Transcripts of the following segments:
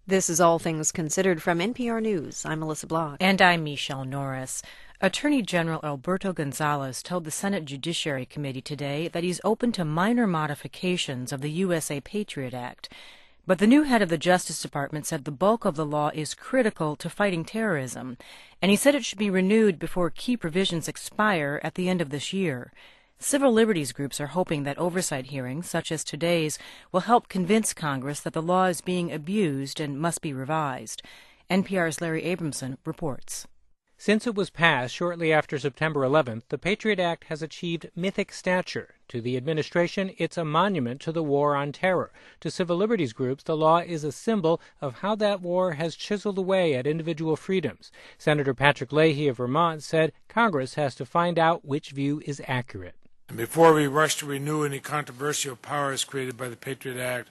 This is All Things Considered from NPR News. I'm Melissa Block. And I'm Michelle Norris. Attorney General Alberto Gonzales told the Senate Judiciary Committee today that he's open to minor modifications of the USA Patriot Act. But the new head of the Justice Department said the bulk of the law is critical to fighting terrorism, and he said it should be renewed before key provisions expire at the end of this year. Civil liberties groups are hoping that oversight hearings, such as today's, will help convince Congress that the law is being abused and must be revised. NPR's Larry Abramson reports. Since it was passed shortly after September 11th, the Patriot Act has achieved mythic stature. To the administration, it's a monument to the war on terror. To civil liberties groups, the law is a symbol of how that war has chiseled away at individual freedoms. Senator Patrick Leahy of Vermont said Congress has to find out which view is accurate. And before we rush to renew any controversial powers created by the Patriot Act,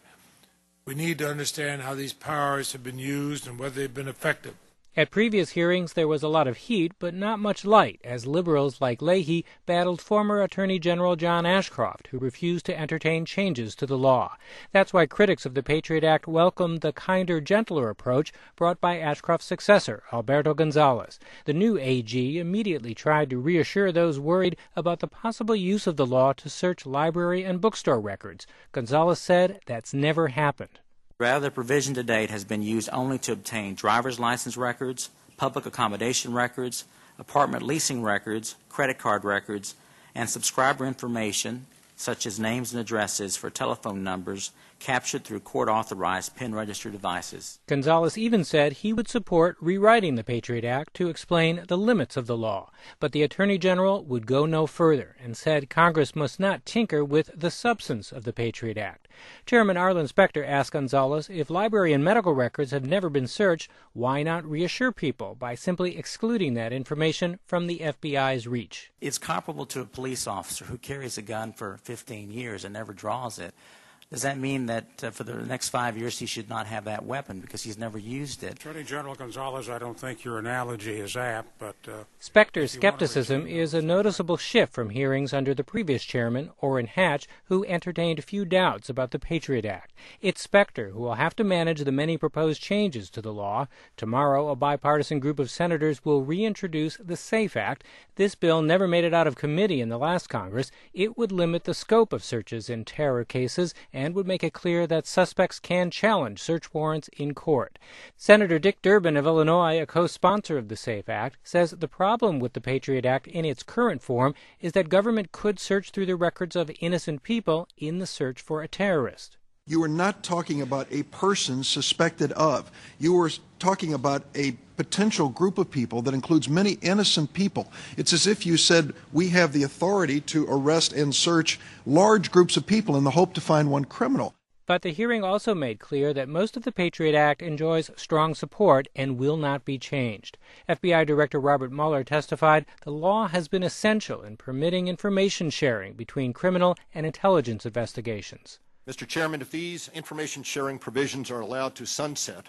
we need to understand how these powers have been used and whether they've been effective. At previous hearings, there was a lot of heat, but not much light, as liberals like Leahy battled former Attorney General John Ashcroft, who refused to entertain changes to the law. That's why critics of the Patriot Act welcomed the kinder, gentler approach brought by Ashcroft's successor, Alberto Gonzales. The new AG immediately tried to reassure those worried about the possible use of the law to search library and bookstore records. Gonzales said that's never happened. Rather, the provision to date has been used only to obtain driver's license records, public accommodation records, apartment leasing records, credit card records, and subscriber information, such as names and addresses for telephone numbers captured through court-authorized pen-registered devices. Gonzales even said he would support rewriting the Patriot Act to explain the limits of the law. But the Attorney General would go no further and said Congress must not tinker with the substance of the Patriot Act. Chairman Arlen Specter asked Gonzales if library and medical records have never been searched, why not reassure people by simply excluding that information from the FBI's reach? It's comparable to a police officer who carries a gun for 15 years and never draws it. Does that mean that for the next 5 years he should not have that weapon because he's never used it? Attorney General Gonzales, I don't think your analogy is apt, but... Specter's skepticism is a noticeable shift from hearings under the previous chairman, Orrin Hatch, who entertained few doubts about the Patriot Act. It's Specter who will have to manage the many proposed changes to the law. Tomorrow, a bipartisan group of senators will reintroduce the SAFE Act. This bill never made it out of committee in the last Congress. It would limit the scope of searches in terror cases and would make it clear that suspects can challenge search warrants in court. Senator Dick Durbin of Illinois, a co-sponsor of the SAFE Act, says the problem with the Patriot Act in its current form is that government could search through the records of innocent people in the search for a terrorist. You are not talking about a person suspected of. You are talking about a potential group of people that includes many innocent people. It's as if you said we have the authority to arrest and search large groups of people in the hope to find one criminal. But the hearing also made clear that most of the Patriot Act enjoys strong support and will not be changed. FBI Director Robert Mueller testified the law has been essential in permitting information sharing between criminal and intelligence investigations. Mr. Chairman, if these information sharing provisions are allowed to sunset,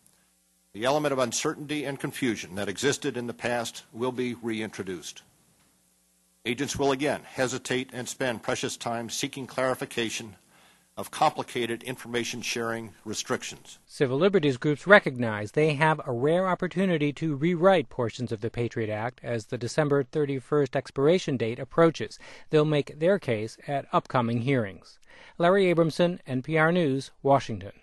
the element of uncertainty and confusion that existed in the past will be reintroduced. Agents will again hesitate and spend precious time seeking clarification of complicated information sharing restrictions. Civil liberties groups recognize they have a rare opportunity to rewrite portions of the Patriot Act as the December 31st expiration date approaches. They'll make their case at upcoming hearings. Larry Abramson, NPR News, Washington.